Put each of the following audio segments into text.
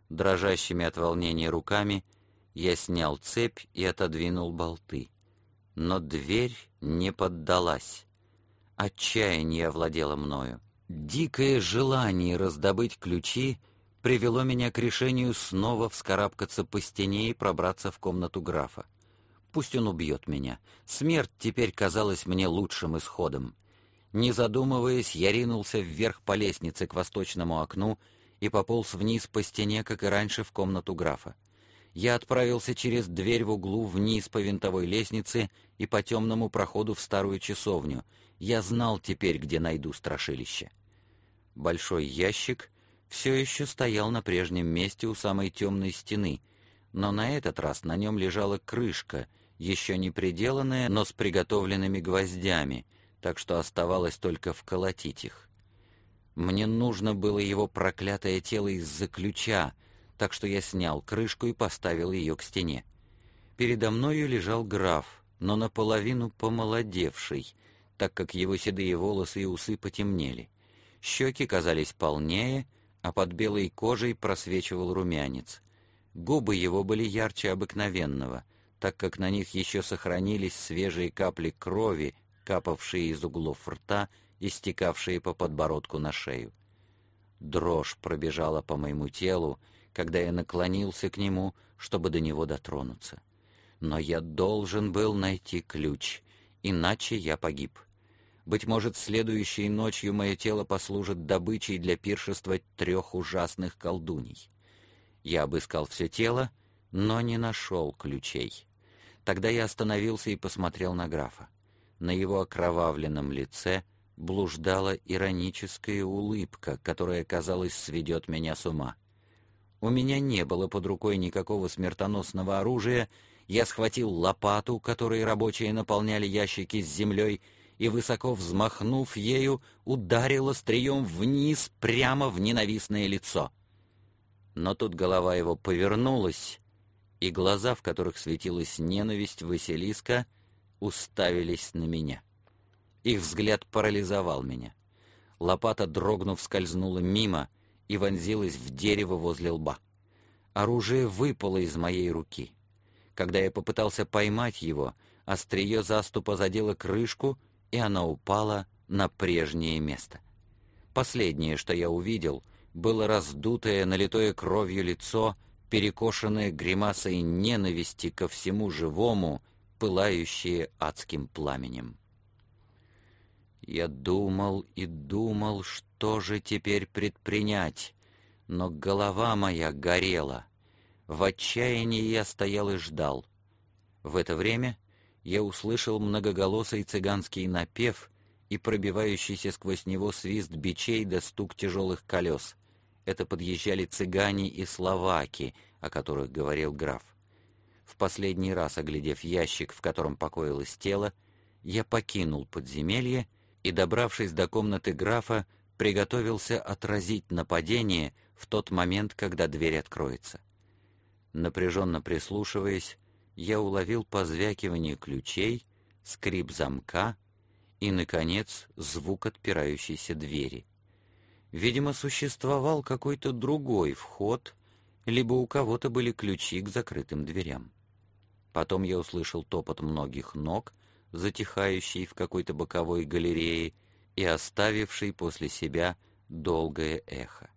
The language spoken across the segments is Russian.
Дрожащими от волнения руками я снял цепь и отодвинул болты. Но дверь не поддалась. Отчаяние овладело мною. Дикое желание раздобыть ключи привело меня к решению снова вскарабкаться по стене и пробраться в комнату графа. Пусть он убьет меня. Смерть теперь казалась мне лучшим исходом. Не задумываясь, я ринулся вверх по лестнице к восточному окну и пополз вниз по стене, как и раньше, в комнату графа. Я отправился через дверь в углу вниз по винтовой лестнице и по темному проходу в старую часовню. Я знал теперь, где найду страшилище. Большой ящик все еще стоял на прежнем месте у самой темной стены, но на этот раз на нем лежала крышка, еще не приделанная, но с приготовленными гвоздями, так что оставалось только вколотить их. Мне нужно было его проклятое тело из-за ключа, так что я снял крышку и поставил ее к стене. Передо мною лежал граф, но наполовину помолодевший, так как его седые волосы и усы потемнели. Щеки казались полнее, а под белой кожей просвечивал румянец. Губы его были ярче обыкновенного, так как на них еще сохранились свежие капли крови, капавшие из углов рта и стекавшие по подбородку на шею. Дрожь пробежала по моему телу, когда я наклонился к нему, чтобы до него дотронуться. Но я должен был найти ключ, иначе я погиб. Быть может, следующей ночью мое тело послужит добычей для пиршества 3 ужасных колдуний. Я обыскал все тело, но не нашел ключей. Тогда я остановился и посмотрел на графа. На его окровавленном лице блуждала ироническая улыбка, которая, казалось, сведет меня с ума. У меня не было под рукой никакого смертоносного оружия. Я схватил лопату, которой рабочие наполняли ящики с землей, и, высоко взмахнув ею, ударил острием вниз прямо в ненавистное лицо. Но тут голова его повернулась, и глаза, в которых светилась ненависть Василиска, уставились на меня. Их взгляд парализовал меня. Лопата, дрогнув, скользнула мимо и вонзилась в дерево возле лба. Оружие выпало из моей руки. Когда я попытался поймать его, острие заступа задело крышку, и она упала на прежнее место. Последнее, что я увидел, было раздутое, налитое кровью лицо, перекошенное гримасой ненависти ко всему живому, пылающее адским пламенем. Я думал и думал, что же теперь предпринять, но голова моя горела. В отчаянии я стоял и ждал. В это время я услышал многоголосый цыганский напев и пробивающийся сквозь него свист бичей да стук тяжелых колес. Это подъезжали цыгане и словаки, о которых говорил граф. В последний раз, оглядев ящик, в котором покоилось тело, я покинул подземелье и, добравшись до комнаты графа, приготовился отразить нападение в тот момент, когда дверь откроется. Напряженно прислушиваясь, я уловил позвякивание ключей, скрип замка и, наконец, звук отпирающейся двери. Видимо, существовал какой-то другой вход, либо у кого-то были ключи к закрытым дверям. Потом я услышал топот многих ног, затихающий в какой-то боковой галерее и оставивший после себя долгое эхо.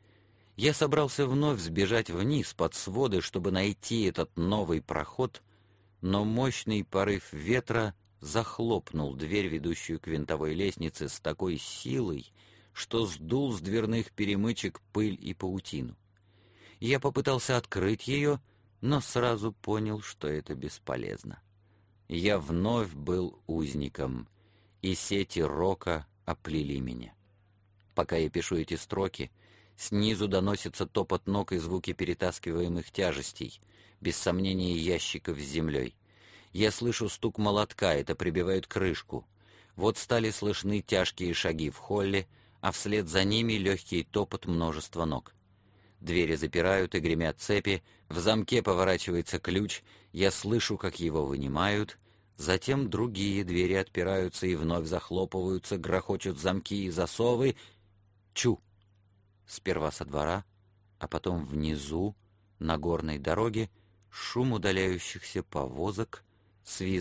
Я собрался вновь сбежать вниз под своды, чтобы найти этот новый проход, но мощный порыв ветра захлопнул дверь, ведущую к винтовой лестнице, с такой силой, что сдул с дверных перемычек пыль и паутину. Я попытался открыть ее, но сразу понял, что это бесполезно. Я вновь был узником, и сети рока оплели меня. Пока я пишу эти строки, снизу доносится топот ног и звуки перетаскиваемых тяжестей, без сомнения ящиков с землей. Я слышу стук молотка, это прибивает крышку. Вот стали слышны тяжкие шаги в холле, а вслед за ними легкий топот множества ног. Двери запирают и гремят цепи, в замке поворачивается ключ, я слышу, как его вынимают, затем другие двери отпираются и вновь захлопываются, грохочут замки и засовы. Чу! Сперва со двора, а потом внизу, на горной дороге, шум удаляющихся повозок, свист